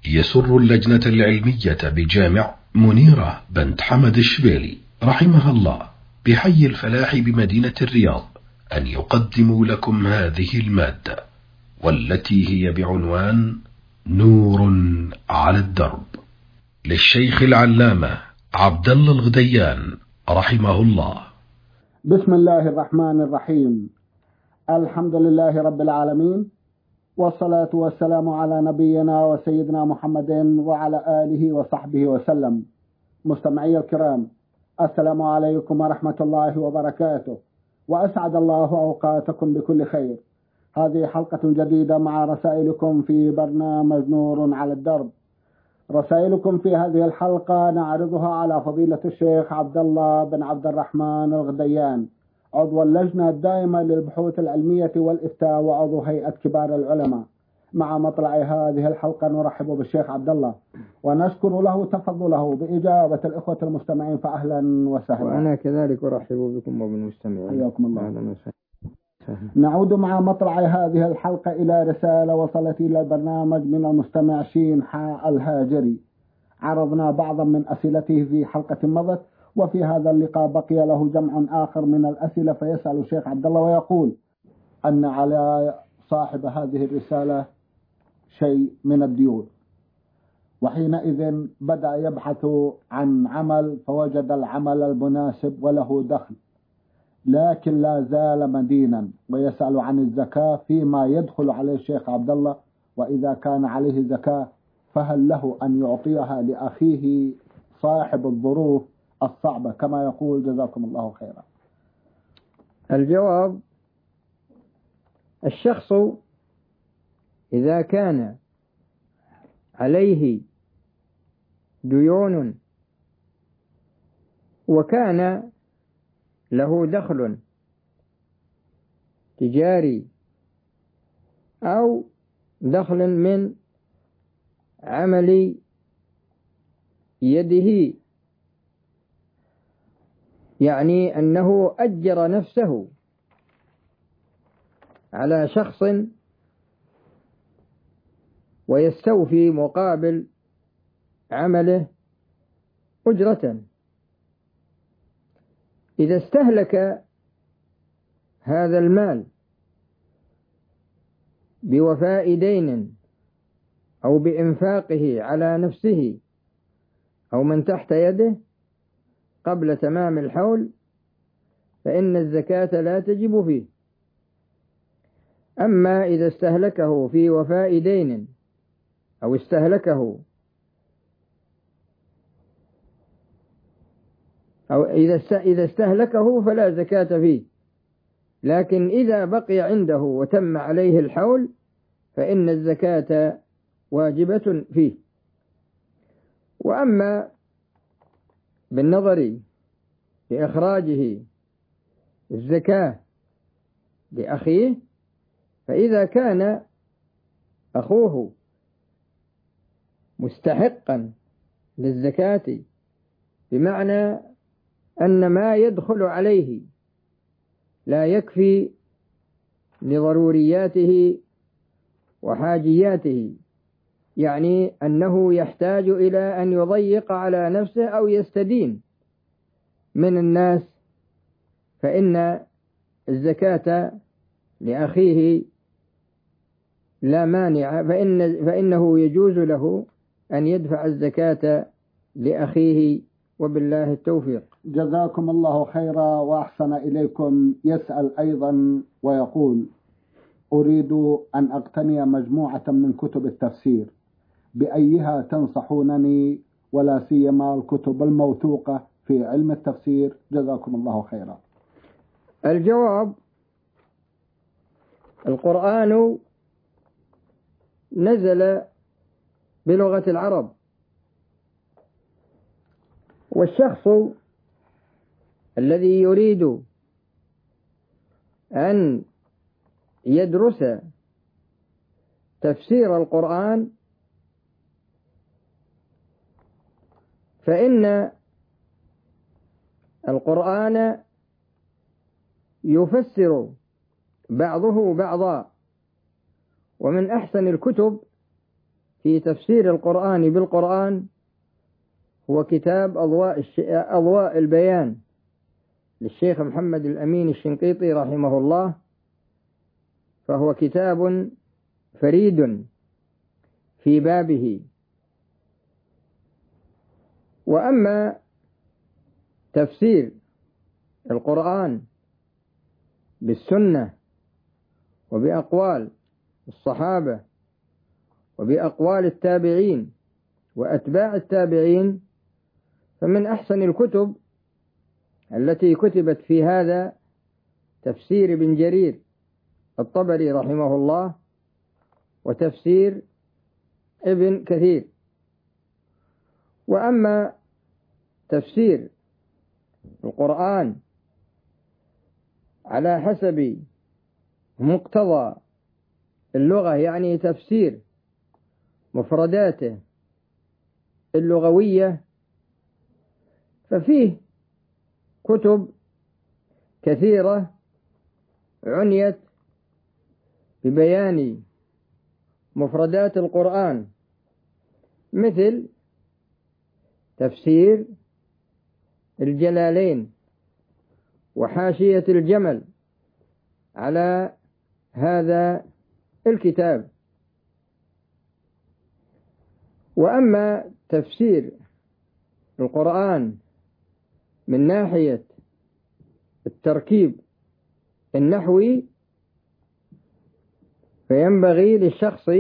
يسر اللجنة العلمية بجامع منيرة بنت حمد الشبيلي رحمها الله بحي الفلاح بمدينة الرياض أن يقدموا لكم هذه المادة، والتي هي بعنوان نور على الدرب، للشيخ العلامة عبد الله الغديان رحمه الله. بسم الله الرحمن الرحيم. الحمد لله رب العالمين، والصلاة والسلام على نبينا وسيدنا محمد وعلى آله وصحبه وسلم. مستمعي الكرام، السلام عليكم ورحمة الله وبركاته، وأسعد الله أوقاتكم بكل خير. هذه حلقة جديدة مع رسائلكم في برنامج نور على الدرب. رسائلكم في هذه الحلقة نعرضها على فضيلة الشيخ عبد الله بن عبد الرحمن الغديان، عضو اللجنة الدائمة للبحوث العلمية والإفتاء وعضو هيئة كبار العلماء. مع مطلع هذه الحلقة نرحب بالشيخ عبد الله ونشكر له تفضله بإجابة الإخوة المستمعين، فأهلا وسهلا. وأنا كذلك أرحب بكم وبالمستمعين. حياكم الله. نعود مع مطلع هذه الحلقة إلى رسالة وصلت إلى البرنامج من المستمع شين حاء الهاجري. عرضنا بعضا من أسئلته في حلقة مضت، وفي هذا اللقاء بقي له جمع آخر من الأسئلة، فيسأل الشيخ عبد الله ويقول أن على صاحب هذه الرسالة شيء من الديون، وحينئذ بدأ يبحث عن عمل فوجد العمل المناسب وله دخل، لكن لا زال مدينا، ويسأل عن الزكاة فيما يدخل عليه الشيخ عبد الله، وإذا كان عليه زكاة فهل له أن يعطيها لأخيه صاحب الظروف الصعبة كما يقول؟ جزاكم الله خيرا. الجواب: الشخص إذا كان عليه ديون وكان له دخل تجاري أو دخل من عمل يده، يعني أنه أجر نفسه على شخص ويستوفي مقابل عمله أجرة، إذا استهلك هذا المال بوفاء دين أو بإنفاقه على نفسه أو من تحت يده قبل تمام الحول فإن الزكاة لا تجب فيه. أما إذا استهلكه في وفاء دين أو استهلكه أو إذا استهلكه فلا زكاة فيه، لكن إذا بقي عنده وتم عليه الحول فإن الزكاة واجبة فيه. وأما بالنظر لإخراجه الزكاة لأخيه، فإذا كان أخوه مستحقا للزكاة بمعنى أن ما يدخل عليه لا يكفي لضرورياته وحاجياته، يعني أنه يحتاج إلى أن يضيق على نفسه أو يستدين من الناس، فإن الزكاة لأخيه لا مانع، فإنه يجوز له أن يدفع الزكاة لأخيه، وبالله التوفيق. جزاكم الله خيرا وأحسن إليكم. يسأل أيضا ويقول: أريد أن أقتني مجموعة من كتب التفسير، بأيها تنصحونني، ولا سيما الكتب الموثوقة في علم التفسير؟ جزاكم الله خيرا. الجواب: القرآن نزل بلغة العرب، والشخص الذي يريد أن يدرس تفسير القرآن فإن القرآن يفسر بعضه بعضا، ومن أحسن الكتب في تفسير القرآن بالقرآن هو كتاب أضواء البيان للشيخ محمد الأمين الشنقيطي رحمه الله، فهو كتاب فريد في بابه. وأما تفسير القرآن بالسنة وبأقوال الصحابة وبأقوال التابعين وأتباع التابعين، فمن أحسن الكتب التي كتبت في هذا تفسير ابن جرير الطبري رحمه الله وتفسير ابن كثير. وأما تفسير القرآن على حسب مقتضى اللغة، يعني تفسير مفرداته اللغوية، ففيه كتب كثيرة عنيت ببيان مفردات القرآن، مثل تفسير الجلالين وحاشية الجمل على هذا الكتاب. وأما تفسير القرآن من ناحية التركيب النحوي، فينبغي للشخص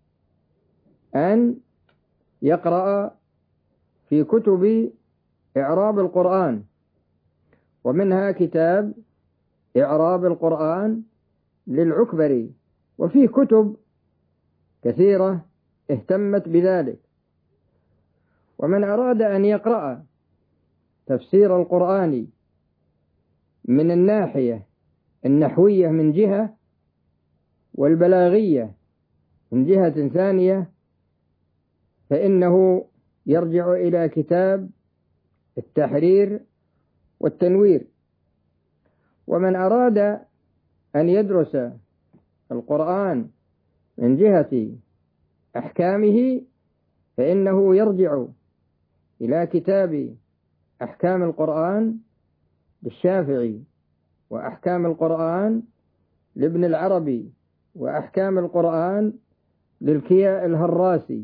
أن يقرأ في كتب إعراب القرآن، ومنها كتاب إعراب القرآن للعكبري، وفيه كتب كثيرة اهتمت بذلك. ومن أراد أن يقرأ تفسير القرآن من الناحية النحوية من جهة، والبلاغية من جهة ثانية، فإنه يرجع إلى كتاب التحرير والتنوير. ومن أراد أن يدرس القرآن من جهة أحكامه، فإنه يرجع إلى كتاب أحكام القرآن للشافعي، وأحكام القرآن لابن العربي، وأحكام القرآن للكياء الهراسي،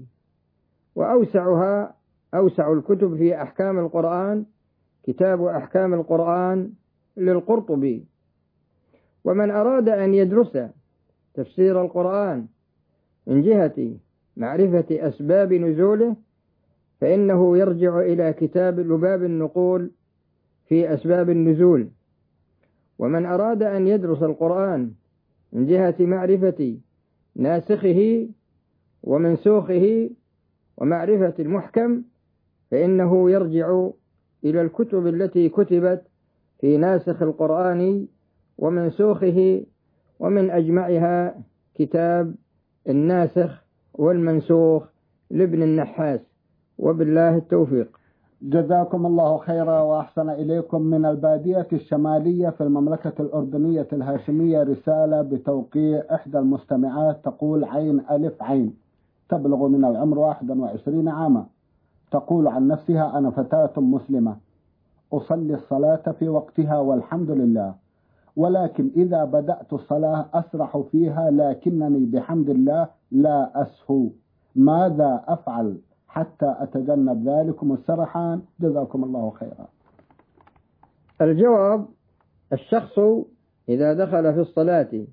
أوسع الكتب في أحكام القرآن كتاب أحكام القرآن للقرطبي. ومن أراد أن يدرس تفسير القرآن من جهة معرفة أسباب نزوله، فإنه يرجع إلى كتاب لباب النقول في أسباب النزول. ومن أراد أن يدرس القرآن من جهة معرفة ناسخه ومنسوخه ومعرفة المحكم، فإنه يرجع إلى الكتب التي كتبت في ناسخ القرآن ومنسوخه، ومن أجمعها كتاب الناسخ والمنسوخ لابن النحاس. وبالله التوفيق. جزاكم الله خيرا وأحسن إليكم. من البادية الشمالية في المملكة الأردنية الهاشمية رسالة بتوقيع إحدى المستمعات، تقول عين ألف عين، تبلغ من العمر 21 عاما. تقول عن نفسها: أنا فتاة مسلمة أصلي الصلاة في وقتها والحمد لله، ولكن إذا بدأت الصلاة أسرح فيها، لكنني بحمد الله لا أسهو. ماذا أفعل حتى أتجنب ذلكم السرحان؟ جزاكم الله خيرا. الجواب: الشخص إذا دخل في الصلاة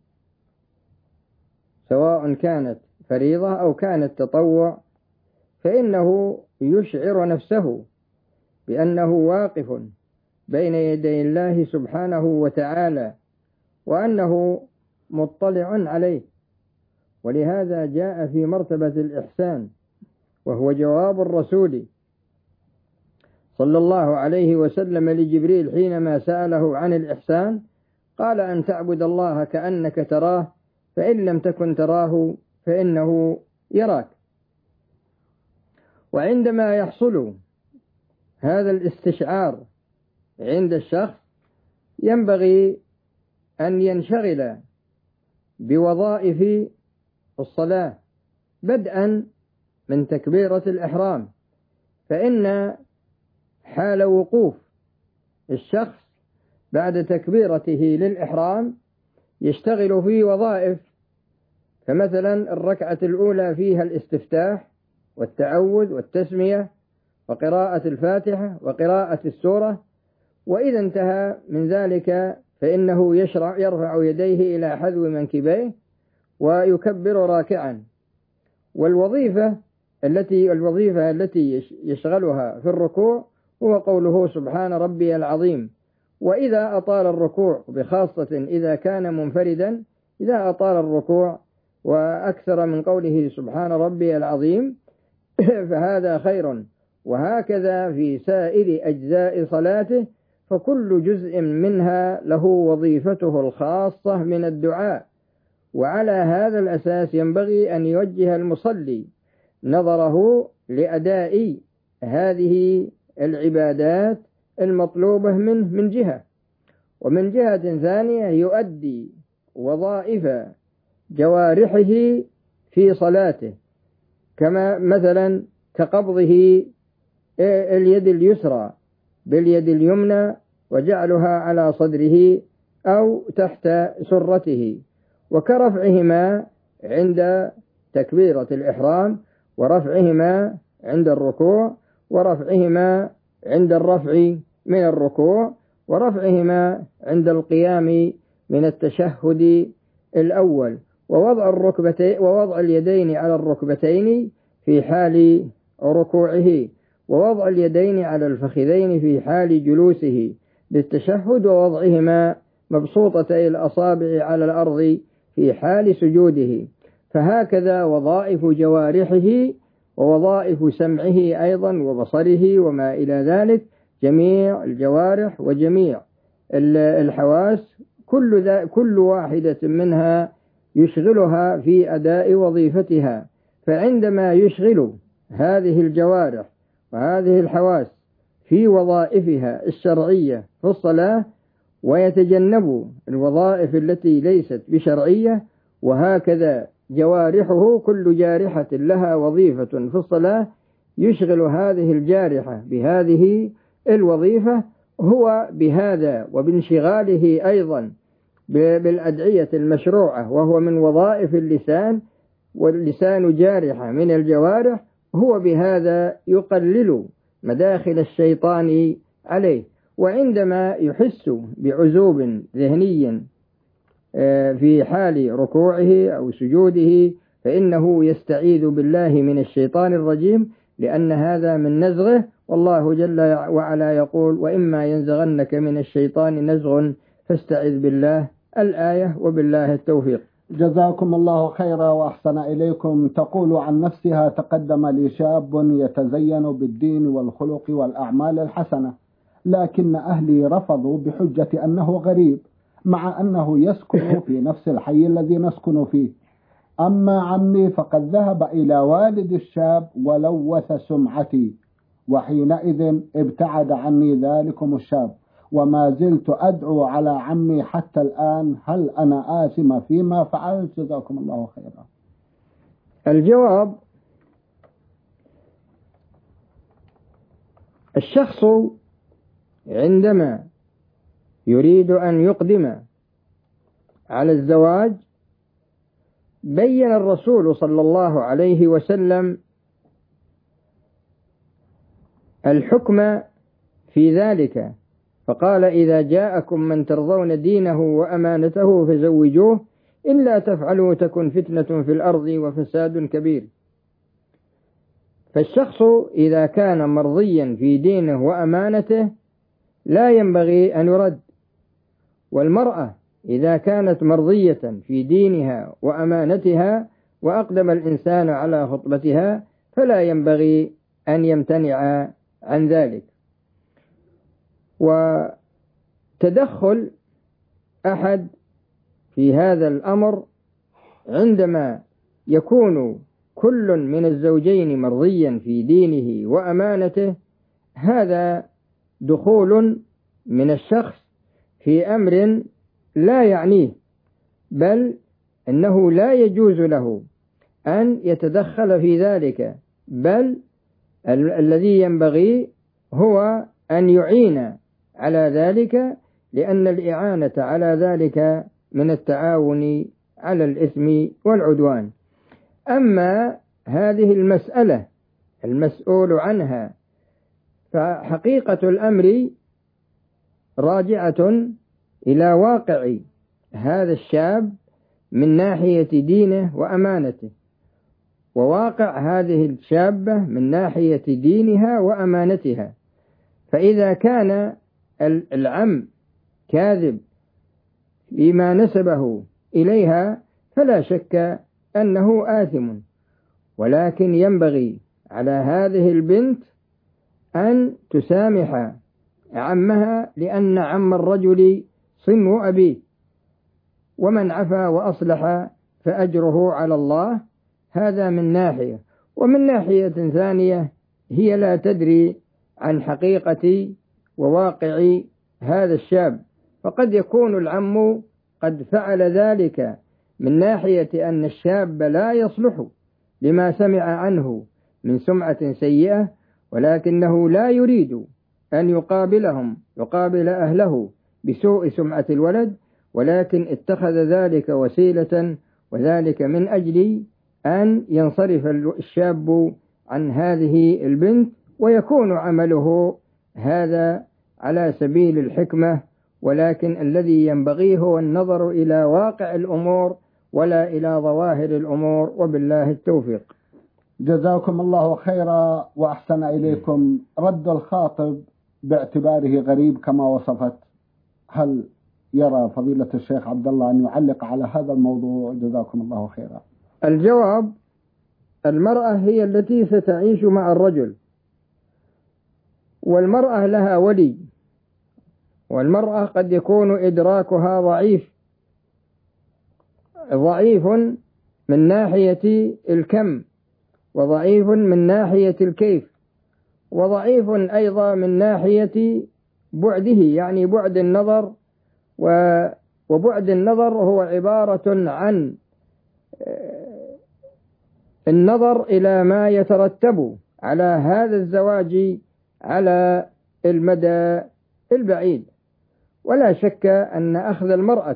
سواء كانت فريضة أو كانت تطوع، فإنه يشعر نفسه بأنه واقف بين يدي الله سبحانه وتعالى، وأنه مطلع عليه. ولهذا جاء في مرتبة الإحسان، وهو جواب الرسول صلى الله عليه وسلم لجبريل حينما سأله عن الإحسان، قال: أن تعبد الله كأنك تراه، فإن لم تكن تراه فإنه يراك. وعندما يحصل هذا الاستشعار عند الشخص، ينبغي أن ينشغل بوظائف الصلاة، بدءا من تكبيرة الإحرام، فإن حال وقوف الشخص بعد تكبيرته للإحرام يشتغل في وظائف، فمثلا الركعة الأولى فيها الاستفتاح والتعوذ والتسمية وقراءة الفاتحة وقراءة السورة، وإذا انتهى من ذلك فإنه يرفع يديه إلى حذو منكبيه ويكبر راكعا. والوظيفة التي يشغلها في الركوع هو قوله سبحان ربي العظيم. وإذا أطال الركوع، بخاصة إذا كان منفردا، إذا أطال الركوع وأكثر من قوله سبحان ربي العظيم فهذا خير. وهكذا في سائر أجزاء صلاته، فكل جزء منها له وظيفته الخاصة من الدعاء. وعلى هذا الأساس ينبغي أن يوجه المصلي نظره لأداء هذه العبادات المطلوبة منه من جهة، ومن جهة ثانية يؤدي وظائف جوارحه في صلاته، كما مثلا كقبضه اليد اليسرى باليد اليمنى وجعلها على صدره أو تحت سرته، وكرفعهما عند تكبيرة الإحرام، ورفعهما عند الركوع، ورفعهما عند الرفع من الركوع، ورفعهما عند القيام من التشهد الأول، ووضع اليدين على الركبتين في حال ركوعه، ووضع اليدين على الفخذين في حال جلوسه للتشهد، ووضعهما مبسوطتي الأصابع على الأرض في حال سجوده. فهكذا وظائف جوارحه ووظائف سمعه أيضا وبصره وما إلى ذلك، جميع الجوارح وجميع الحواس كل واحدة منها يشغلها في أداء وظيفتها. فعندما يشغل هذه الجوارح وهذه الحواس في وظائفها الشرعية في الصلاة، ويتجنب الوظائف التي ليست بشرعية، وهكذا جوارحه كل جارحة لها وظيفة في الصلاة يشغل هذه الجارحة بهذه الوظيفة، هو بهذا وبانشغاله أيضا بالأدعية المشروعة وهو من وظائف اللسان، واللسان جارحة من الجوارح، هو بهذا يقلل مداخل الشيطان عليه. وعندما يحس بعزوب ذهني في حال ركوعه أو سجوده فإنه يستعيذ بالله من الشيطان الرجيم، لأن هذا من نزغه، والله جل وعلا يقول وإما ينزغنك من الشيطان نزغ فاستعذ بالله، الآية، وبالله التوفيق. جزاكم الله خيرا وأحسن إليكم. تقول عن نفسها: تقدم لي شاب يتزين بالدين والخلق والأعمال الحسنة، لكن أهلي رفضوا بحجة أنه غريب، مع أنه يسكن في نفس الحي الذي نسكن فيه. أما عمي فقد ذهب إلى والد الشاب ولوث سمعتي، وحينئذ ابتعد عني ذلكم الشاب، وما زلت أدعو على عمي حتى الآن. هل أنا آثم فيما فعلت؟ جزاكم الله خيرا. الجواب: الشخص عندما يريد أن يقدم على الزواج بين الرسول صلى الله عليه وسلم الحكم في ذلك، فقال: إذا جاءكم من ترضون دينه وأمانته فزوجوه، إلا تفعلوا تكن فتنة في الأرض وفساد كبير. فالشخص إذا كان مرضيا في دينه وأمانته لا ينبغي أن يرد، والمرأة إذا كانت مرضية في دينها وأمانتها وأقدم الإنسان على خطبتها فلا ينبغي أن يمتنع عن ذلك. وتدخل أحد في هذا الأمر عندما يكون كل من الزوجين مرضيا في دينه وأمانته، هذا دخول من الشخص في أمر لا يعنيه، بل إنه لا يجوز له أن يتدخل في ذلك، بل الذي ينبغي هو أن يعين على ذلك، لأن الإعانة على ذلك من التعاون على الإثم والعدوان. أما هذه المسألة المسؤول عنها فحقيقة الأمر راجعة إلى واقع هذا الشاب من ناحية دينه وأمانته، وواقع هذه الشابة من ناحية دينها وأمانتها. فإذا كان العم كاذب فيما نسبه إليها فلا شك أنه آثم، ولكن ينبغي على هذه البنت أن تسامح عمها، لأن عم الرجل صنو أبيه، ومن عفا وأصلح فأجره على الله. هذا من ناحية. ومن ناحية ثانية هي لا تدري عن حقيقة وواقع هذا الشاب، فقد يكون العم قد فعل ذلك من ناحية أن الشاب لا يصلح لما سمع عنه من سمعة سيئة، ولكنه لا يريد أن يقابل أهله بسوء سمعة الولد، ولكن اتخذ ذلك وسيلة، وذلك من أجل أن ينصرف الشاب عن هذه البنت، ويكون عمله هذا على سبيل الحكمة. ولكن الذي ينبغي هو النظر إلى واقع الأمور ولا إلى ظواهر الأمور، وبالله التوفيق. جزاكم الله خيرا وأحسن إليكم. رد الخاطب باعتباره غريب كما وصفت، هل يرى فضيلة الشيخ عبد الله أن يعلق على هذا الموضوع؟ جزاكم الله خيرا. الجواب: المرأة هي التي ستعيش مع الرجل، والمرأة لها ولي، والمرأة قد يكون إدراكها ضعيف من ناحية الكم، وضعيف من ناحية الكيف، وضعيف أيضا من ناحية بعده، يعني بعد النظر. وبعد النظر هو عبارة عن النظر إلى ما يترتب على هذا الزواج على المدى البعيد. ولا شك أن أخذ المرأة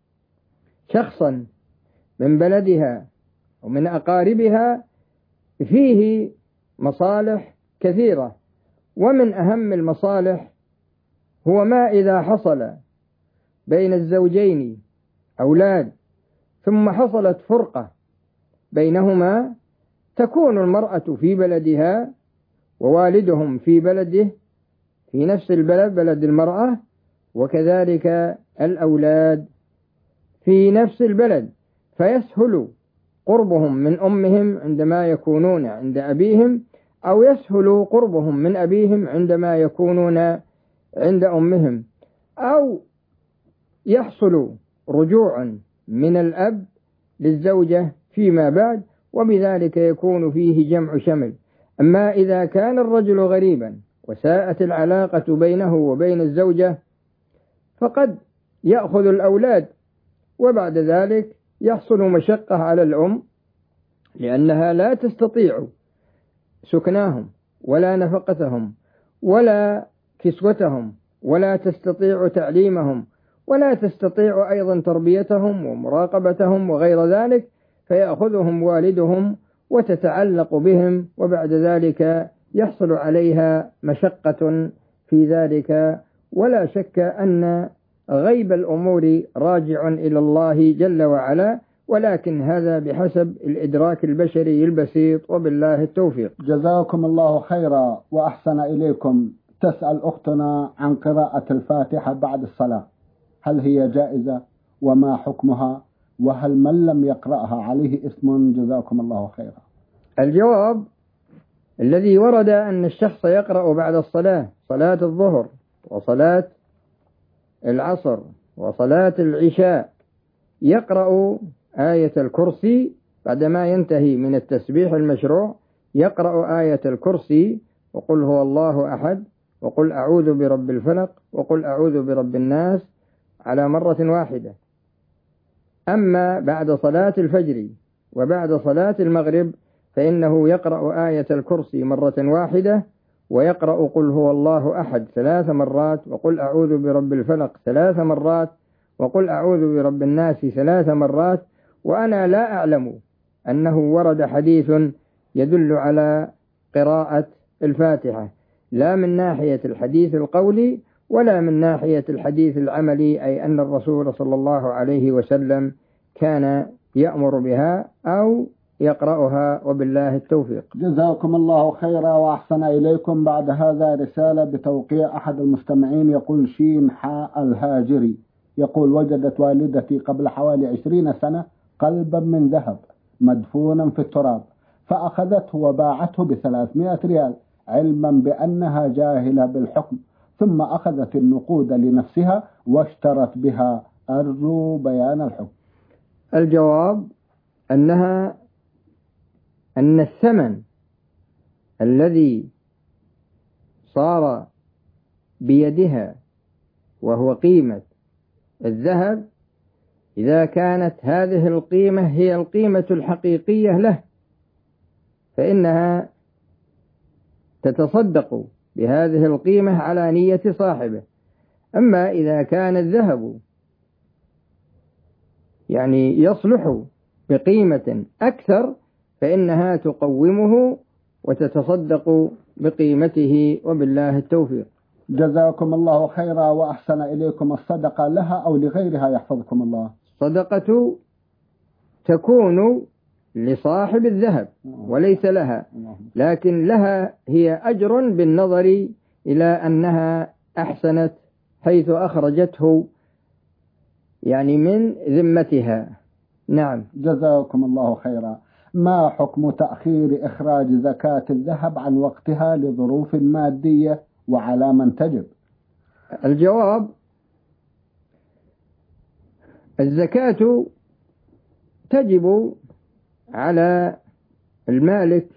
شخصا من بلدها ومن أقاربها فيه مصالح كثيرة، ومن أهم المصالح هو ما إذا حصل بين الزوجين أولاد ثم حصلت فرقة بينهما، تكون المرأة في بلدها ووالدهم في بلده، في نفس البلد، بلد المرأة، وكذلك الأولاد في نفس البلد، فيسهل قربهم من أمهم عندما يكونون عند أبيهم، أو يسهل قربهم من أبيهم عندما يكونون عند أمهم، أو يحصل رجوع من الأب للزوجة فيما بعد، وبذلك يكون فيه جمع شمل. أما إذا كان الرجل غريبا وساءت العلاقة بينه وبين الزوجة، فقد يأخذ الأولاد، وبعد ذلك يحصل مشقة على الأم، لأنها لا تستطيع سكناهم ولا نفقتهم ولا كسوتهم، ولا تستطيع تعليمهم، ولا تستطيع أيضا تربيتهم ومراقبتهم وغير ذلك، فيأخذهم والدهم وتتعلق بهم، وبعد ذلك يحصل عليها مشقة في ذلك. ولا شك أن غيب الأمور راجع إلى الله جل وعلا، ولكن هذا بحسب الإدراك البشري البسيط، وبالله التوفيق. جزاكم الله خيرا وأحسن إليكم. تسأل أختنا عن قراءة الفاتحة بعد الصلاة، هل هي جائزة وما حكمها، وهل من لم يقرأها عليه إثم؟ جزاكم الله خيرا. الجواب: الذي ورد أن الشخص يقرأ بعد الصلاة، صلاة الظهر وصلاة العصر وصلاة العشاء، يقرأ آية الكرسي بعدما ينتهي من التسبيح المشروع، يقرأ آية الكرسي وقل هو الله أحد وقل أعوذ برب الفلق وقل أعوذ برب الناس على مرة واحدة. أما بعد صلاة الفجر وبعد صلاة المغرب فإنه يقرأ آية الكرسي مرة واحدة، ويقرأ قل هو الله أحد 3 مرات، وقل أعوذ برب الفلق 3 مرات، وقل أعوذ برب الناس 3 مرات. وأنا لا أعلم أنه ورد حديث يدل على قراءة الفاتحة، لا من ناحية الحديث القولي ولا من ناحية الحديث العملي، أي أن الرسول صلى الله عليه وسلم كان يأمر بها أو يقرأها، وبالله التوفيق. جزاكم الله خيرا وأحسن إليكم. بعد هذا رسالة بتوقيع أحد المستمعين، يقول شين حاء الهاجري، يقول وجدت والدتي قبل حوالي 20 سنة قلبا من ذهب مدفونا في التراب، فأخذته وباعته ب300 ريال علما بأنها جاهلة بالحكم، ثم أخذت النقود لنفسها واشترت بها. أرجو بيان الحكم. الجواب أن الثمن الذي صار بيدها وهو قيمة الذهب، إذا كانت هذه القيمة هي القيمة الحقيقية له فإنها تتصدق بهذه القيمة على نية صاحبه. أما إذا كان الذهب يعني يصلح بقيمة أكثر فإنها تقومه وتتصدق بقيمته، وبالله التوفيق. جزاكم الله خيرا وأحسن إليكم. الصدقة لها أو لغيرها يحفظكم الله؟ الصدقة تكون لصاحب الذهب وليس لها، لكن لها هي أجر بالنظر إلى أنها أحسنت حيث أخرجته يعني من ذمتها. نعم. جزاكم الله خيرا. ما حكم تأخير إخراج زكاة الذهب عن وقتها لظروف مادية، وعلى من تجب؟ الجواب: الزكاة تجب على المالك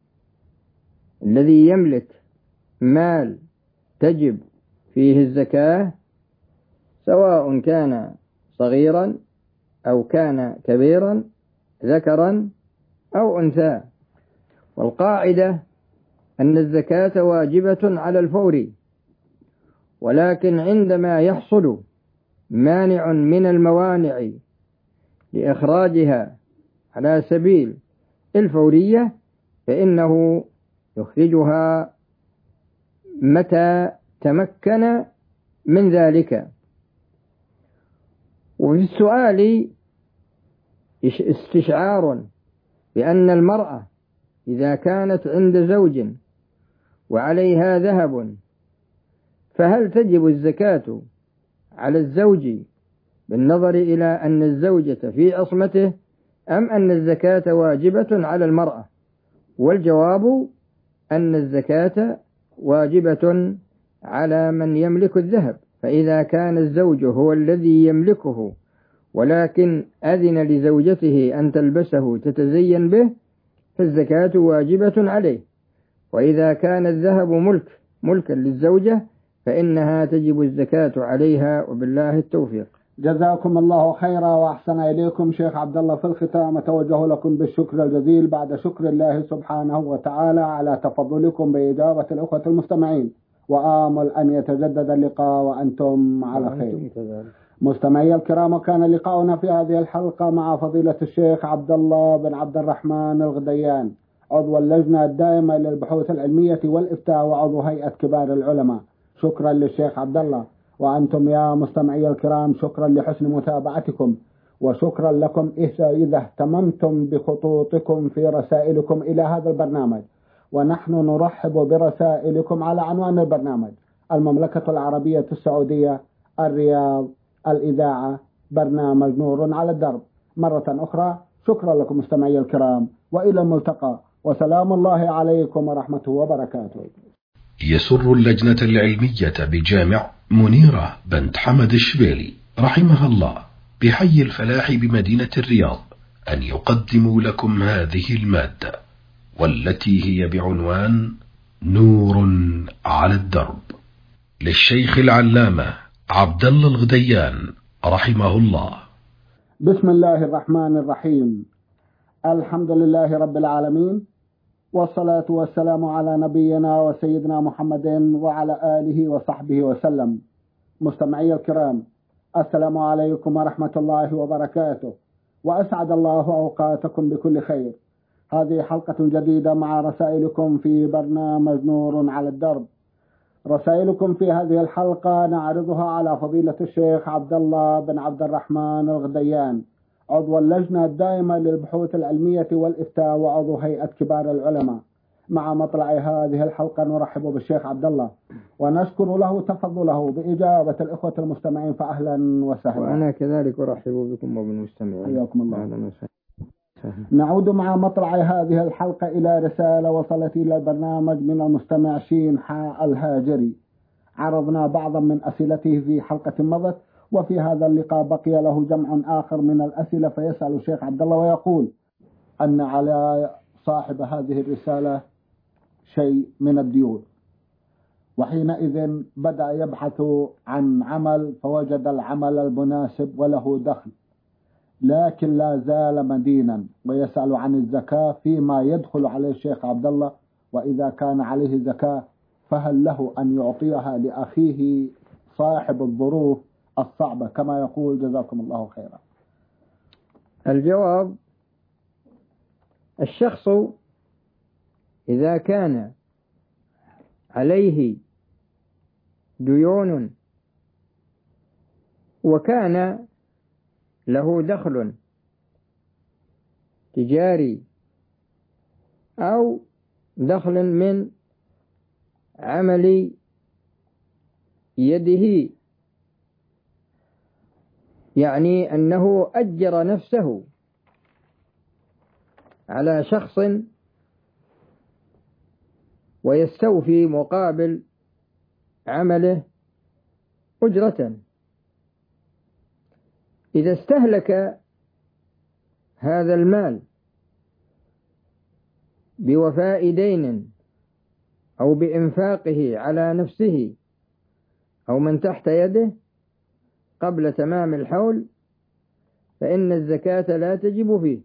الذي يملك مال تجب فيه الزكاة، سواء كان صغيرا أو كان كبيرا، ذكرا أو أنثى. والقاعدة أن الزكاة واجبة على الفور، ولكن عندما يحصل مانع من الموانع لإخراجها على سبيل الفورية فإنه يخرجها متى تمكن من ذلك. وفي السؤال استشعار بأن المرأة إذا كانت عند زوج وعليها ذهب فهل تجب الزكاة على الزوج بالنظر إلى أن الزوجة في عصمته، أم أن الزكاة واجبة على المرأة؟ والجواب أن الزكاة واجبة على من يملك الذهب، فإذا كان الزوج هو الذي يملكه ولكن أذن لزوجته أن تلبسه تتزين به فالزكاة واجبة عليه. وإذا كان الذهب ملكا للزوجة فإنها تجب الزكاة عليها، وبالله التوفيق. جزاكم الله خيرا وأحسن إليكم. شيخ عبد الله، في الختام أتوجه لكم بالشكر الجزيل بعد شكر الله سبحانه وتعالى على تفضلكم بإجابة الأخوة المستمعين، وآمل أن يتجدد اللقاء وأنتم على خير. مستمعي الكرام، كان لقاؤنا في هذه الحلقة مع فضيلة الشيخ عبد الله بن عبد الرحمن الغديان، عضو اللجنة الدائمة للبحوث العلمية والإفتاء وعضو هيئة كبار العلماء. شكرا للشيخ عبد الله. وأنتم يا مستمعي الكرام شكرا لحسن متابعتكم، وشكرا لكم إذا اهتممتم بخطوطكم في رسائلكم إلى هذا البرنامج. ونحن نرحب برسائلكم على عنوان البرنامج: المملكة العربية السعودية، الرياض، الإذاعة، برنامج نور على الدرب. مرة أخرى شكرا لكم مستمعي الكرام، وإلى الملتقى، وسلام الله عليكم ورحمته وبركاته. يسر اللجنة العلمية بجامع منيرة بنت حمد الشبيلي رحمها الله بحي الفلاح بمدينة الرياض أن يقدموا لكم هذه المادة، والتي هي بعنوان نور على الدرب، للشيخ العلامة عبد الله الغديان رحمه الله. بسم الله الرحمن الرحيم. الحمد لله رب العالمين، والصلاة والسلام على نبينا وسيدنا محمد وعلى آله وصحبه وسلم. مستمعي الكرام، السلام عليكم ورحمة الله وبركاته، وأسعد الله أوقاتكم بكل خير. هذه حلقة جديدة مع رسائلكم في برنامج نور على الدرب. رسائلكم في هذه الحلقة نعرضها على فضيلة الشيخ عبد الله بن عبد الرحمن الغديان، عضو اللجنة الدائمة للبحوث العلمية والإفتاء وعضو هيئة كبار العلماء. مع مطلع هذه الحلقة نرحب بالشيخ عبد الله ونشكر له تفضله بإجابة الإخوة المستمعين، فأهلا وسهلا. وأنا كذلك أرحب بكم وبالمستمعين. حياكم الله. نعود مع مطلع هذه الحلقة إلى رسالة وصلت إلى البرنامج من المستمع شين حاء الهاجري. عرضنا بعضا من أسئلته في حلقة مضت، وفي هذا اللقاء بقي له جمع آخر من الأسئلة، فيسأل الشيخ عبد الله ويقول أن على صاحب هذه الرسالة شيء من الديون، وحينئذ بدأ يبحث عن عمل فوجد العمل المناسب وله دخل، لكن لا زال مدينا، ويسأل عن الزكاة فيما يدخل عليه الشيخ عبد الله، وإذا كان عليه زكاة فهل له أن يعطيها لأخيه صاحب الظروف الصعبة كما يقول؟ جزاكم الله خيرا. الجواب: الشخص إذا كان عليه ديون وكان له دخل تجاري أو دخل من عمل يده، يعني أنه أجر نفسه على شخص ويستوفي مقابل عمله أجرة، إذا استهلك هذا المال بوفاء دين أو بإنفاقه على نفسه أو من تحت يده قبل تمام الحول فإن الزكاة لا تجب فيه.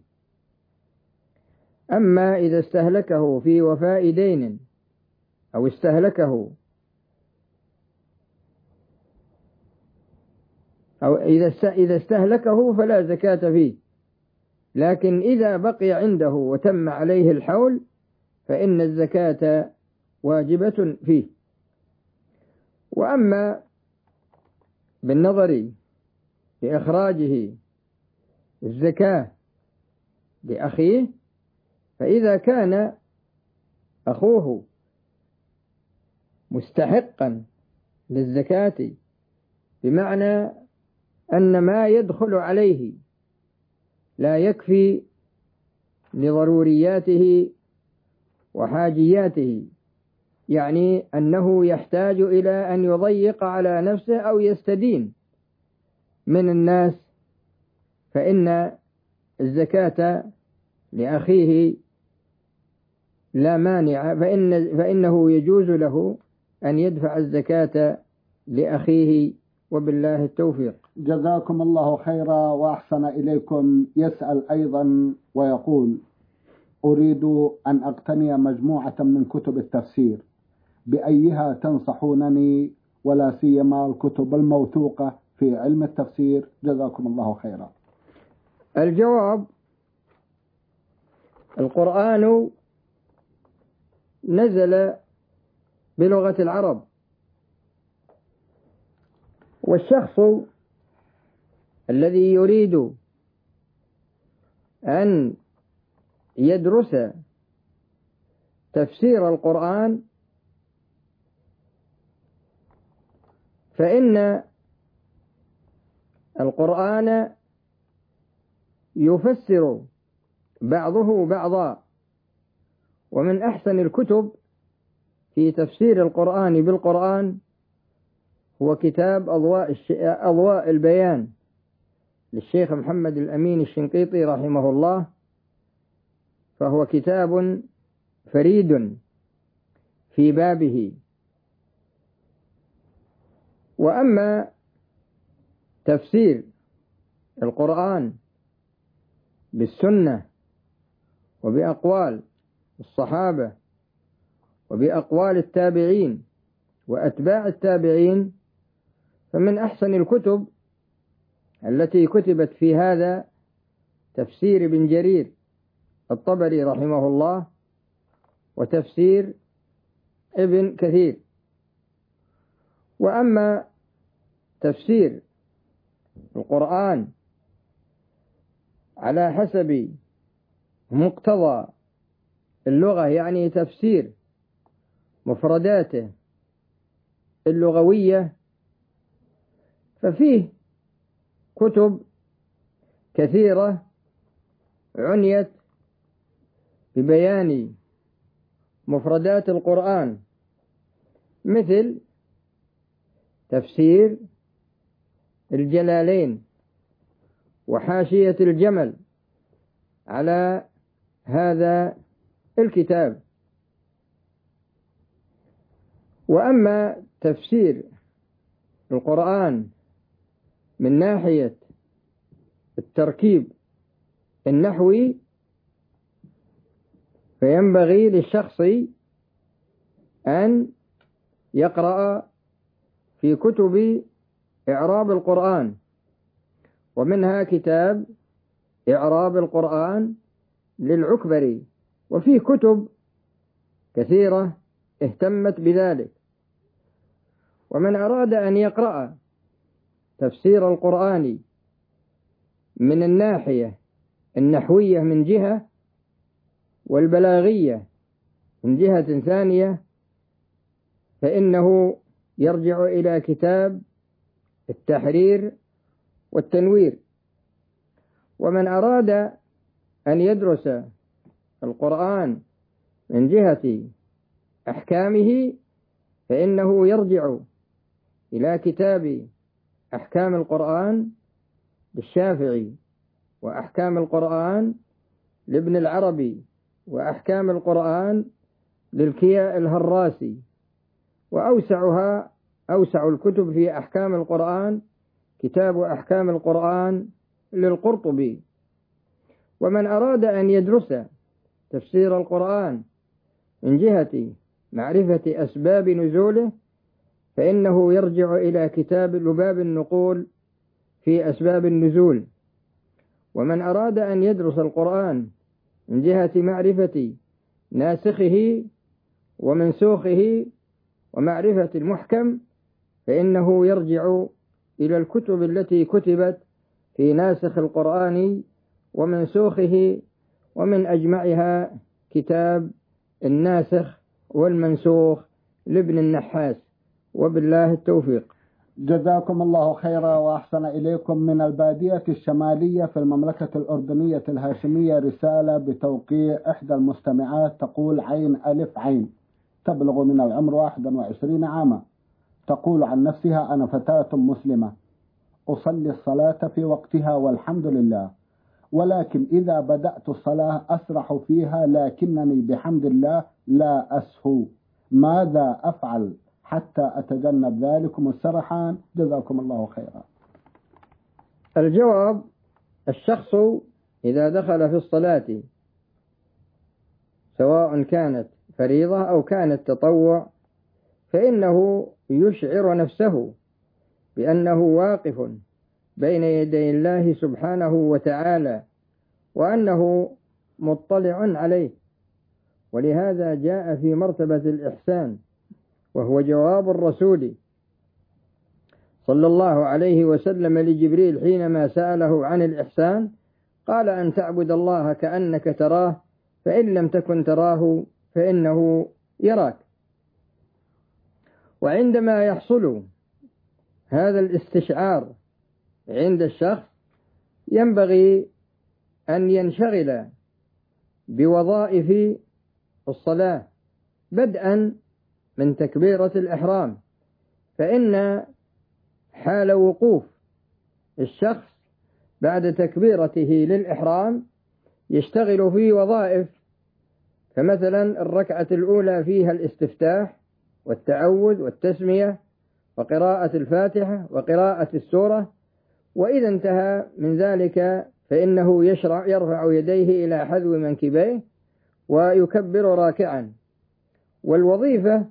أما إذا استهلكه في وفاء دين أو استهلكه أو إذا استهلكه فلا زكاة فيه، لكن إذا بقي عنده وتم عليه الحول فإن الزكاة واجبة فيه. وأما بالنظر لإخراجه الزكاة لأخيه، فإذا كان أخوه مستحقا للزكاة بمعنى أن ما يدخل عليه لا يكفي لضرورياته وحاجياته، يعني أنه يحتاج إلى أن يضيق على نفسه أو يستدين من الناس، فإن الزكاة لأخيه لا مانع، فإنه يجوز له أن يدفع الزكاة لأخيه، وبالله التوفيق. جزاكم الله خيرا وأحسن إليكم. يسأل أيضا ويقول: أريد أن أقتني مجموعة من كتب التفسير، بأيها تنصحونني، ولا سيما الكتب الموثوقة في علم التفسير؟ جزاكم الله خيرا. الجواب: القرآن نزل بلغة العرب، والشخص الذي يريد أن يدرس تفسير القرآن فإن القرآن يفسر بعضه بعضا، ومن أحسن الكتب في تفسير القرآن بالقرآن هو كتاب أضواء البيان للشيخ محمد الأمين الشنقيطي رحمه الله، فهو كتاب فريد في بابه. وأما تفسير القرآن بالسنة وبأقوال الصحابة وبأقوال التابعين وأتباع التابعين، فمن أحسن الكتب التي كتبت في هذا تفسير ابن جرير الطبري رحمه الله، وتفسير ابن كثير. وأما تفسير القرآن على حسب مقتضى اللغة، يعني تفسير مفرداته اللغوية، ففيه كتب كثيرة عنيت ببيان مفردات القرآن، مثل تفسير الجلالين وحاشية الجمل على هذا الكتاب. وأما تفسير القرآن من ناحية التركيب النحوي، فينبغي للشخص أن يقرأ في كتب إعراب القرآن، ومنها كتاب إعراب القرآن للعكبري، وفيه كتب كثيرة اهتمت بذلك. ومن أراد أن يقرأ تفسير القرآن من الناحية النحوية من جهة، والبلاغية من جهة ثانية، فإنه يرجع إلى كتاب التحرير والتنوير. ومن أراد أن يدرس القرآن من جهة أحكامه، فإنه يرجع إلى كتاب أحكام القرآن للشافعي، وأحكام القرآن لابن العربي، وأحكام القرآن للكياء الهراسي، أوسع الكتب في أحكام القرآن كتاب أحكام القرآن للقرطبي. ومن أراد أن يدرس تفسير القرآن من جهة معرفة أسباب نزوله، فإنه يرجع إلى كتاب لباب النقول في أسباب النزول. ومن أراد أن يدرس القرآن من جهة معرفة ناسخه ومنسوخه ومعرفة المحكم، فإنه يرجع إلى الكتب التي كتبت في ناسخ القرآن ومنسوخه، ومن أجمعها كتاب الناسخ والمنسوخ لابن النحاس. وبالله التوفيق. جزاكم الله خيرا وأحسن إليكم. من البادية الشمالية في المملكة الأردنية الهاشمية رسالة بتوقيع إحدى المستمعات، تقول عين ألف عين، تبلغ من العمر 21 عاما. تقول عن نفسها: أنا فتاة مسلمة أصلي الصلاة في وقتها والحمد لله، ولكن إذا بدأت الصلاة أسرح فيها، لكنني بحمد الله لا أسهو. ماذا أفعل حتى أتجنب ذلكم السرحان؟ جزاكم الله خيرا. الجواب: الشخص إذا دخل في الصلاة، سواء كانت فريضة أو كانت تطوع، فإنه يشعر نفسه بأنه واقف بين يدي الله سبحانه وتعالى، وأنه مطلع عليه. ولهذا جاء في مرتبة الإحسان، وهو جواب الرسول صلى الله عليه وسلم لجبريل حينما سأله عن الإحسان، قال: أن تعبد الله كأنك تراه، فإن لم تكن تراه فإنه يراك. وعندما يحصل هذا الاستشعار عند الشخص، ينبغي أن ينشغل بوظائف الصلاة بدءا من تكبيرة الإحرام، فإن حال وقوف الشخص بعد تكبيرته للإحرام يشتغل في وظائف، فمثلا الركعة الأولى فيها الاستفتاح والتعوذ والتسمية وقراءة الفاتحة وقراءة السورة، وإذا انتهى من ذلك فإنه يرفع يديه إلى حذو منكبيه ويكبر راكعا. والوظيفة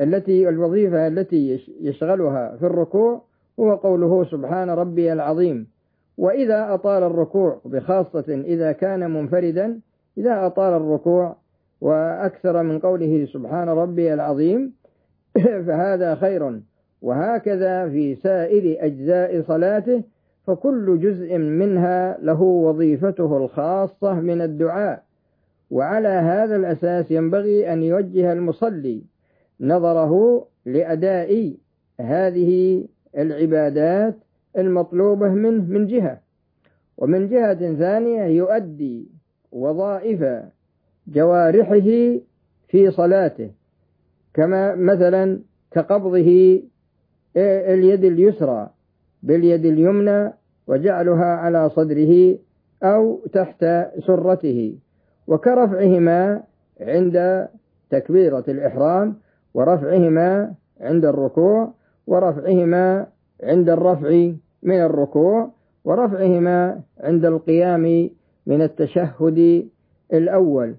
التي يشغلها في الركوع هو قوله سبحان ربي العظيم. وإذا أطال الركوع، بخاصة إذا كان منفردا، إذا أطال الركوع وأكثر من قوله سبحان ربي العظيم فهذا خير. وهكذا في سائر أجزاء صلاته، فكل جزء منها له وظيفته الخاصة من الدعاء. وعلى هذا الأساس ينبغي أن يوجه المصلي نظره لأداء هذه العبادات المطلوبة منه من جهة، ومن جهة ثانية يؤدي وظائف جوارحه في صلاته، كما مثلا كقبضه اليد اليسرى باليد اليمنى وجعلها على صدره أو تحت سرته، وكرفعهما عند تكبيرة الإحرام، ورفعهما عند الركوع، ورفعهما عند الرفع من الركوع، ورفعهما عند القيام من التشهد الأول،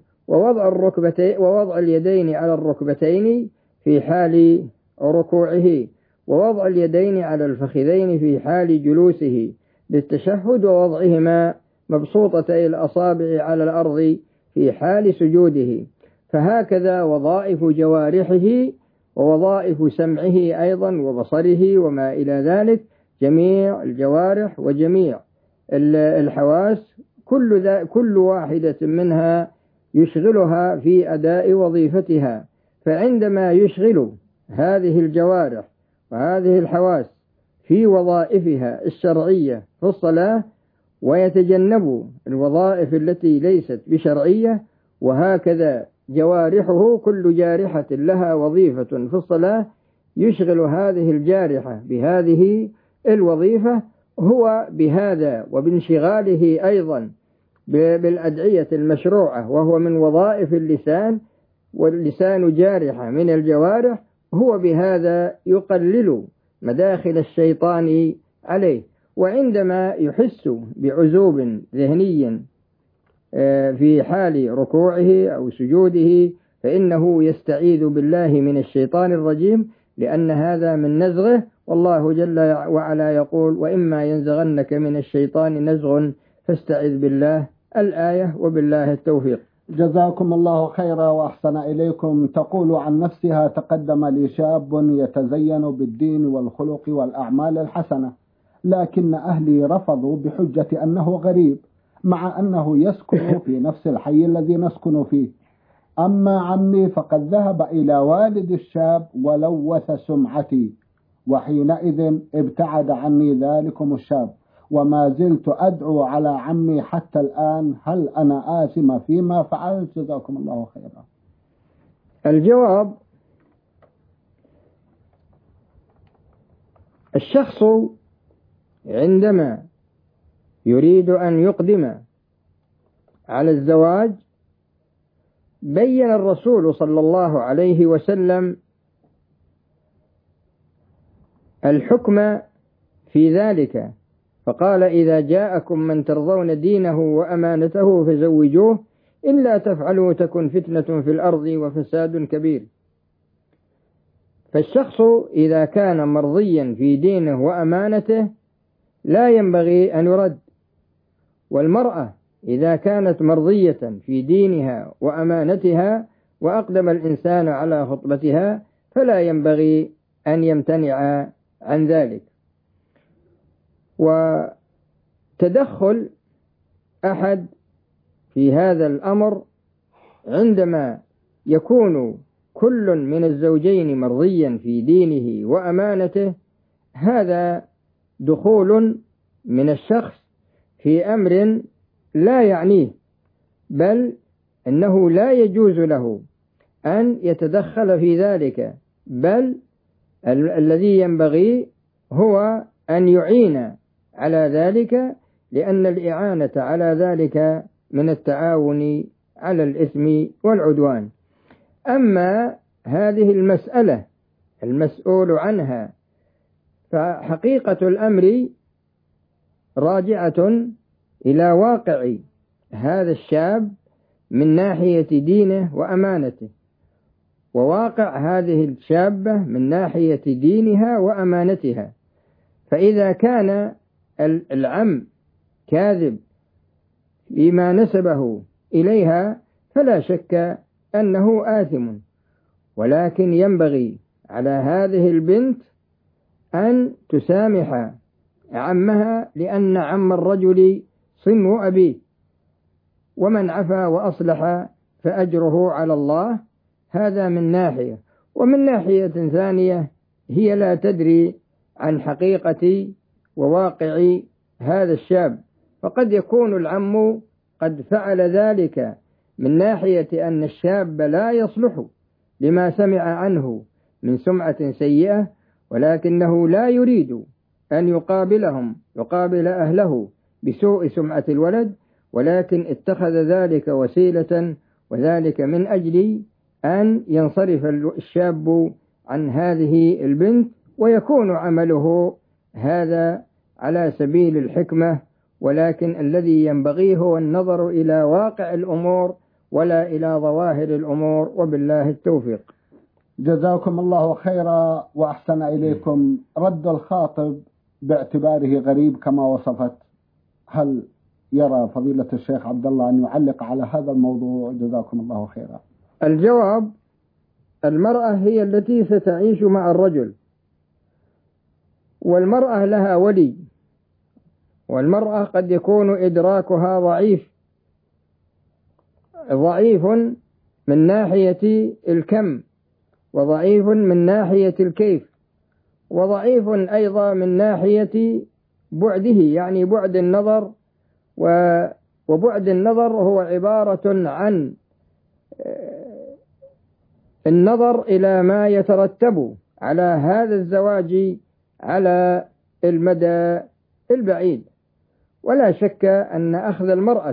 ووضع اليدين على الركبتين في حال ركوعه، ووضع اليدين على الفخذين في حال جلوسه للتشهد، ووضعهما مبسوطتي الأصابع على الأرض في حال سجوده. فهكذا وظائف جوارحه ووظائف سمعه أيضا وبصره وما إلى ذلك، جميع الجوارح وجميع الحواس كل واحدة منها يشغلها في أداء وظيفتها. فعندما يشغل هذه الجوارح وهذه الحواس في وظائفها الشرعية في الصلاة، ويتجنب الوظائف التي ليست بشرعية، وهكذا جوارحه كل جارحة لها وظيفة في الصلاة يشغل هذه الجارحة بهذه الوظيفة، هو بهذا وبانشغاله أيضا بالأدعية المشروعة، وهو من وظائف اللسان، واللسان جارحة من الجوارح، هو بهذا يقلل مداخل الشيطان عليه. وعندما يحس بعزوب ذهني في حال ركوعه أو سجوده فإنه يستعيذ بالله من الشيطان الرجيم، لأن هذا من نزغه، والله جل وعلا يقول وإما ينزغنك من الشيطان نزغ فاستعذ بالله، الآية، وبالله التوفيق. جزاكم الله خيرا وأحسن إليكم. تقول عن نفسها: تقدم لي شاب يتزين بالدين والخلق والأعمال الحسنة، لكن أهلي رفضوا بحجة أنه غريب، مع أنه يسكن في نفس الحي الذي نسكن فيه. أما عمي فقد ذهب إلى والد الشاب ولوث سمعتي، وحينئذ ابتعد عني ذلكم الشاب، وما زلت أدعو على عمي حتى الآن. هل أنا آثم فيما فعلت؟ جزاكم الله خيرا. الجواب: الشخص عندما يريد أن يقدم على الزواج بين الرسول صلى الله عليه وسلم الحكم في ذلك، فقال: إذا جاءكم من ترضون دينه وأمانته فزوجوه، إلا تفعلوا تكن فتنة في الأرض وفساد كبير. فالشخص إذا كان مرضيا في دينه وأمانته لا ينبغي أن يرد، والمرأة إذا كانت مرضية في دينها وأمانتها وأقدم الإنسان على خطبتها فلا ينبغي أن يمتنع عن ذلك. وتدخل أحد في هذا الأمر عندما يكون كل من الزوجين مرضيا في دينه وأمانته، هذا دخول من الشخص في أمر لا يعنيه، بل إنه لا يجوز له أن يتدخل في ذلك، بل الذي ينبغي هو أن يعين على ذلك، لأن الإعانة على ذلك من التعاون على الإثم والعدوان. أما هذه المسألة المسؤول عنها فحقيقة الأمر راجعة إلى واقع هذا الشاب من ناحية دينه وأمانته، وواقع هذه الشابة من ناحية دينها وأمانتها. فإذا كان العم كاذب فيما نسبه إليها فلا شك أنه آثم، ولكن ينبغي على هذه البنت أن تسامح عمها، لأن عم الرجل صنو أبيه، ومن عفا وأصلح فأجره على الله. هذا من ناحية. ومن ناحية ثانية هي لا تدري عن حقيقة وواقع هذا الشاب، فقد يكون العم قد فعل ذلك من ناحية أن الشاب لا يصلح لما سمع عنه من سمعة سيئة، ولكنه لا يريد أن يقابل أهله بسوء سمعة الولد، ولكن اتخذ ذلك وسيلة، وذلك من أجل أن ينصرف الشاب عن هذه البنت، ويكون عمله هذا على سبيل الحكمة، ولكن الذي ينبغي هو النظر إلى واقع الأمور ولا إلى ظواهر الأمور، وبالله التوفيق. جزاكم الله خيرا وأحسن إليكم. رد الخاطب باعتباره غريب كما وصفت، هل يرى فضيلة الشيخ عبد الله أن يعلق على هذا الموضوع؟ جزاكم الله خيرا. الجواب: المرأة هي التي ستعيش مع الرجل، والمرأة لها ولي، والمرأة قد يكون إدراكها ضعيف من ناحية الكم، وضعيف من ناحية الكيف، وضعيف أيضا من ناحية بعده، يعني بعد النظر. وبعد النظر هو عبارة عن النظر إلى ما يترتب على هذا الزواج على المدى البعيد. ولا شك أن أخذ المرأة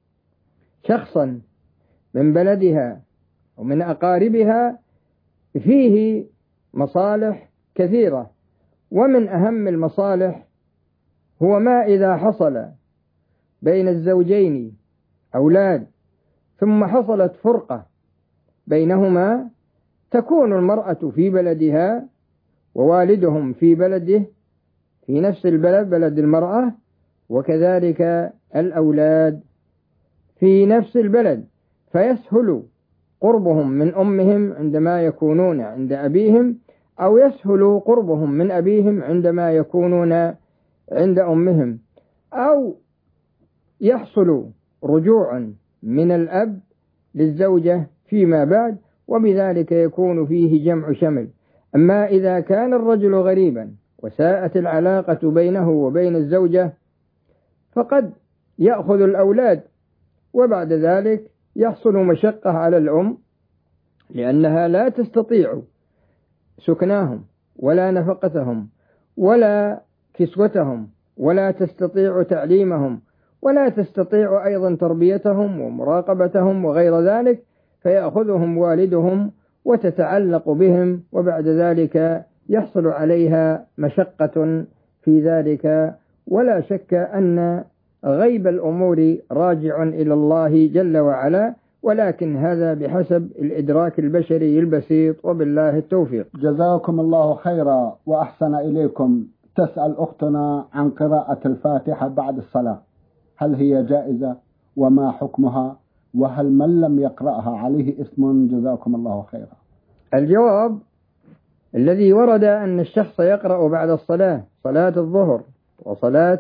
شخصا من بلدها ومن أقاربها فيه مصالح كثيرة، ومن أهم المصالح هو ما إذا حصل بين الزوجين أولاد ثم حصلت فرقة بينهما، تكون المرأة في بلدها ووالدهم في بلده، في نفس البلد، بلد المرأة، وكذلك الأولاد في نفس البلد، فيسهل قربهم من أمهم عندما يكونون عند أبيهم، أو يسهل قربهم من أبيهم عندما يكونون عند أمهم، أو يحصل رجوع من الأب للزوجة فيما بعد، وبذلك يكون فيه جمع شمل. أما إذا كان الرجل غريبا وساءت العلاقة بينه وبين الزوجة، فقد يأخذ الأولاد، وبعد ذلك يحصل مشقة على الأم، لأنها لا تستطيع سكناهم ولا نفقتهم ولا كسوتهم، ولا تستطيع تعليمهم، ولا تستطيع أيضا تربيتهم ومراقبتهم وغير ذلك، فيأخذهم والدهم وتتعلق بهم، وبعد ذلك يحصل عليها مشقة في ذلك. ولا شك أن غيب الأمور راجع إلى الله جل وعلا، ولكن هذا بحسب الإدراك البشري البسيط، وبالله التوفيق. جزاكم الله خيرا وأحسن إليكم. تسأل أختنا عن قراءة الفاتحة بعد الصلاة، هل هي جائزة وما حكمها، وهل من لم يقرأها عليه إثم؟ جزاكم الله خيرا. الجواب: الذي ورد أن الشخص يقرأ بعد الصلاة، صلاة الظهر وصلاة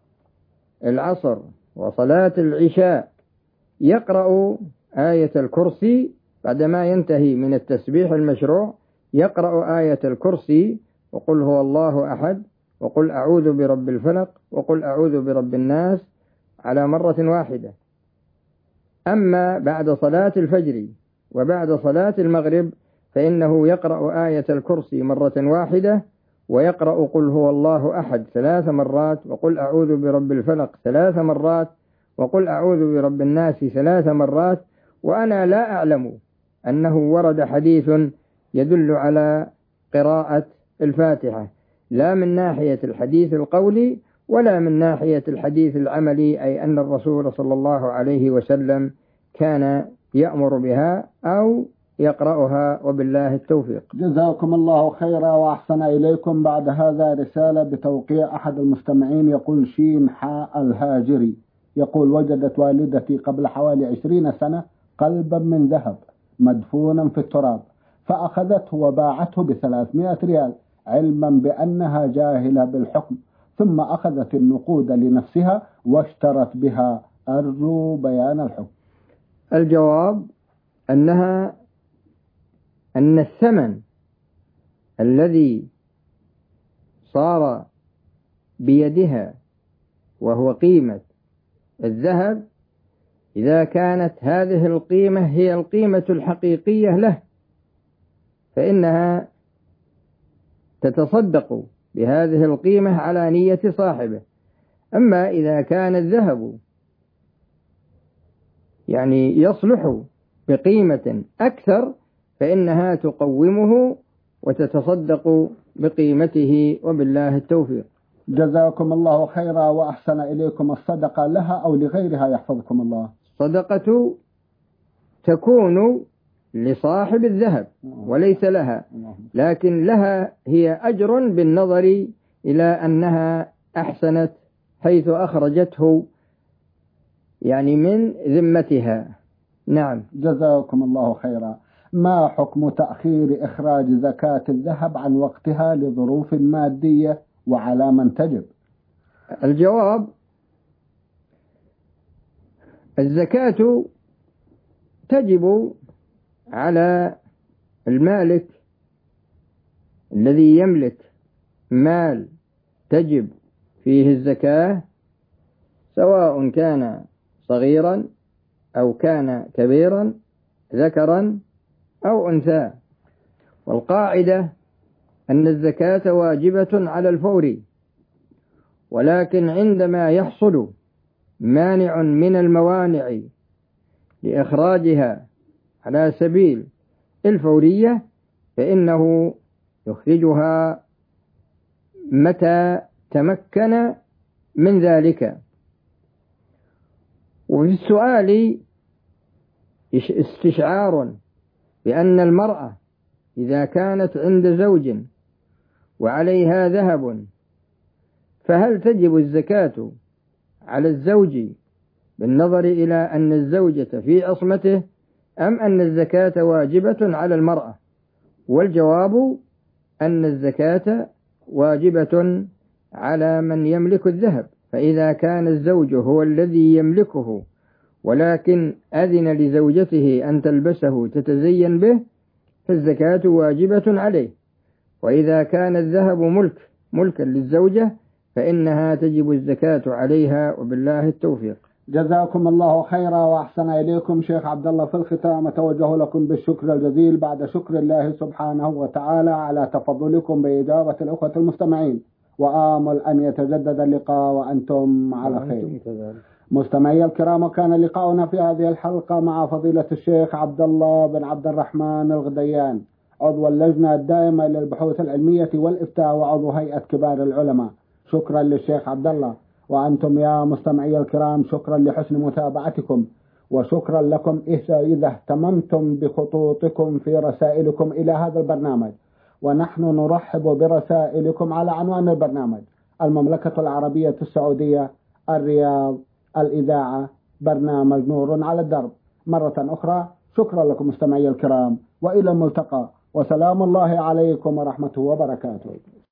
العصر وصلاة العشاء، يقرأ آية الكرسي بعدما ينتهي من التسبيح المشروع، يقرأ آية الكرسي وقل هو الله أحد وقل أعوذ برب الفلق وقل أعوذ برب الناس على مرة واحدة. أما بعد صلاة الفجر وبعد صلاة المغرب فإنه يقرأ آية الكرسي مرة واحدة، ويقرأ قل هو الله أحد 3 مرات، وقل أعوذ برب الفلق 3 مرات، وقل أعوذ برب الناس 3 مرات. وأنا لا أعلم أنه ورد حديث يدل على قراءة الفاتحة، لا من ناحية الحديث القولي ولا من ناحية الحديث العملي، أي أن الرسول صلى الله عليه وسلم كان يأمر بها أو يقرأها، وبالله التوفيق. جزاكم الله خيرا وأحسن إليكم. بعد هذا رسالة بتوقيع أحد المستمعين، يقول شين حاء الهاجري، يقول وجدت والدتي قبل حوالي 20 سنة قلبا من ذهب مدفونا في التراب، فأخذته وباعته ب300 ريال علما بأنها جاهلة بالحكم، ثم أخذت النقود لنفسها واشترت بها. أرجو بيان الحكم. الجواب أن الثمن الذي صار بيدها وهو قيمة الذهب، إذا كانت هذه القيمة هي القيمة الحقيقية له فإنها تتصدق بهذه القيمة على نية صاحبه. أما إذا كان الذهب يعني يصلح بقيمة أكثر فإنها تقومه وتتصدق بقيمته، وبالله التوفيق. جزاكم الله خيرا وأحسن إليكم. الصدقة لها أو لغيرها يحفظكم الله؟ الصدقة تكون لصاحب الذهب وليس لها، لكن لها هي أجر بالنظر إلى أنها أحسنت حيث أخرجته يعني من ذمتها. نعم. جزاكم الله خيرا. ما حكم تأخير إخراج زكاة الذهب عن وقتها لظروف مادية، وعلى من تجب؟ الجواب: الزكاة تجب على المالك الذي يملك مال تجب فيه الزكاة، سواء كان صغيرا أو كان كبيرا، ذكرا أو أنثى. والقاعدة أن الزكاة واجبة على الفور، ولكن عندما يحصل مانع من الموانع لإخراجها على سبيل الفورية فإنه يخرجها متى تمكن من ذلك. وفي السؤال استشعار بأن المرأة إذا كانت عند زوج وعليها ذهب فهل تجب الزكاة على الزوج بالنظر إلى أن الزوجة في عصمته، أم أن الزكاة واجبة على المرأة؟ والجواب أن الزكاة واجبة على من يملك الذهب، فإذا كان الزوج هو الذي يملكه ولكن أذن لزوجته أن تلبسه تتزين به فالزكاة واجبة عليه. وإذا كان الذهب ملكا للزوجة فإنها تجب الزكاة عليها، وبالله التوفيق. جزاكم الله خيرا وأحسن إليكم. شيخ عبد الله، في الختام أتوجه لكم بالشكر الجزيل بعد شكر الله سبحانه وتعالى على تفضلكم بإجابة الأخوة المستمعين، وآمل أن يتجدد اللقاء وأنتم على خير. مستمعي الكرام، كان لقاؤنا في هذه الحلقة مع فضيلة الشيخ عبد الله بن عبد الرحمن الغديان، عضو اللجنة الدائمة للبحوث العلمية والإفتاء وعضو هيئة كبار العلماء. شكرا للشيخ عبد الله. وأنتم يا مستمعي الكرام شكرا لحسن متابعتكم، وشكرا لكم إذا اهتممتم بخطوطكم في رسائلكم إلى هذا البرنامج. ونحن نرحب برسائلكم على عنوان البرنامج: المملكة العربية السعودية، الرياض، الإذاعة، برنامج نور على الدرب. مرة أخرى شكرا لكم مستمعي الكرام، وإلى الملتقى، وسلام الله عليكم ورحمته وبركاته.